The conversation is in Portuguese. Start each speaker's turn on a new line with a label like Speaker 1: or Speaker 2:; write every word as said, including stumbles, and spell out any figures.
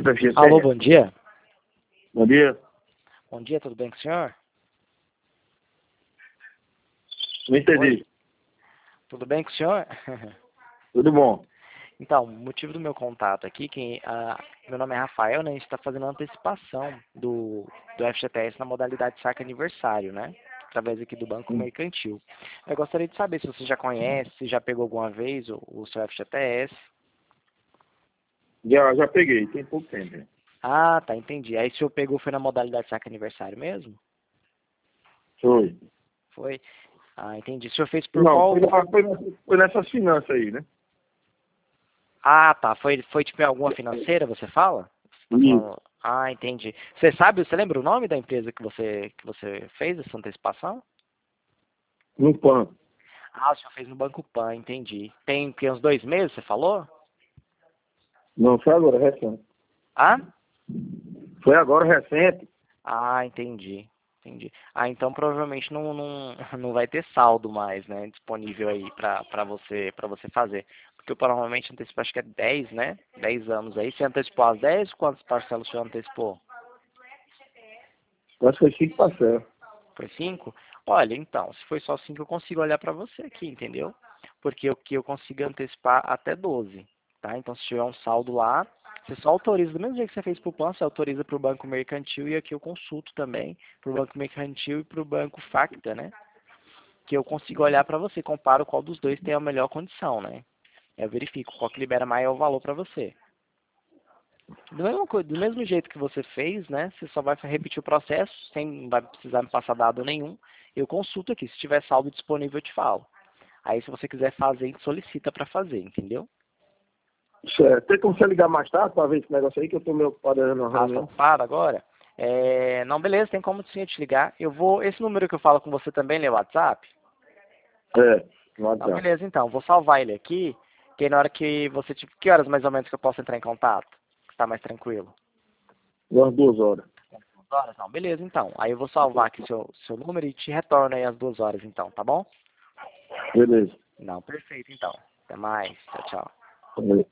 Speaker 1: Alô, bom dia.
Speaker 2: Bom dia.
Speaker 1: Bom dia, tudo bem com o senhor?
Speaker 2: Não entendi.
Speaker 1: Oi. Tudo bem com o senhor?
Speaker 2: Tudo bom.
Speaker 1: Então, o motivo do meu contato aqui, que ah, meu nome é Rafael, né? A gente está fazendo uma antecipação do, do F G T S na modalidade saque aniversário, né? Através aqui do Banco
Speaker 2: Hum.
Speaker 1: Mercantil. Eu gostaria de saber se você já conhece, se já pegou alguma vez o, o seu F G T S.
Speaker 2: Já, já peguei, tem pouco tempo. né?
Speaker 1: Ah, tá, entendi. Aí o senhor pegou, foi na modalidade saque aniversário mesmo?
Speaker 2: Foi.
Speaker 1: Foi? Ah, entendi. O senhor fez por
Speaker 2: Não,
Speaker 1: qual...
Speaker 2: foi, na- foi, nessa- foi nessas finanças aí, né?
Speaker 1: Ah, tá. Foi, foi tipo em alguma financeira, você fala? Você tá
Speaker 2: Isso.
Speaker 1: falando... Ah, entendi. Você sabe, você lembra o nome da empresa que você, que você fez essa antecipação?
Speaker 2: No Pan.
Speaker 1: Ah, o senhor fez no Banco Pan, entendi. Tem que uns dois meses, você falou?
Speaker 2: Não, foi agora, recente.
Speaker 1: Ah?
Speaker 2: Foi agora, recente.
Speaker 1: Ah, entendi. Entendi. Ah, então provavelmente não, não, não vai ter saldo mais, né, disponível aí pra, pra você, pra você fazer. Porque eu provavelmente antecipo, acho que é dez, né? Dez anos aí. Você antecipou as dez? Quantas parcelas o senhor antecipou?
Speaker 2: Acho que foi cinco parcelas.
Speaker 1: Foi cinco? Olha, então, se foi só cinco, eu consigo olhar para você aqui, entendeu? Porque o que eu consigo antecipar até doze, tá? Então, se tiver um saldo lá, você só autoriza, do mesmo jeito que você fez para o Plan, você autoriza para o Banco Mercantil e aqui eu consulto também para o Banco Mercantil e para o Banco Facta, né? Que eu consigo olhar para você, comparo qual dos dois tem a melhor condição, né? Eu verifico qual que libera maior valor para você. Do mesmo, co- do mesmo jeito que você fez, né? Você só vai repetir o processo, sem não vai precisar me passar dado nenhum. Eu consulto aqui. Se tiver saldo disponível, eu te falo. Aí, se você quiser fazer, a gente solicita para fazer, entendeu?
Speaker 2: Certo. Tem como você ligar mais tarde pra ver esse negócio aí, que eu tô meio ocupado aí na
Speaker 1: Ah, você tá
Speaker 2: reunião?
Speaker 1: ocupado agora? É... Não, beleza, tem como sim eu te ligar. Eu vou. Esse número que eu falo com você também é o WhatsApp?
Speaker 2: É, no
Speaker 1: Não,
Speaker 2: WhatsApp.
Speaker 1: beleza, então. Vou salvar ele aqui. Que aí na hora que você. Tipo, que horas mais ou menos que eu posso entrar em contato? Que tá mais tranquilo.
Speaker 2: Umas duas horas.
Speaker 1: Duas horas? Não, beleza, então. Aí eu vou salvar aqui seu, seu número e te retorno aí às duas horas, então, tá bom?
Speaker 2: Beleza.
Speaker 1: Não, perfeito, então. Até mais. Tchau, tchau.
Speaker 2: Beleza.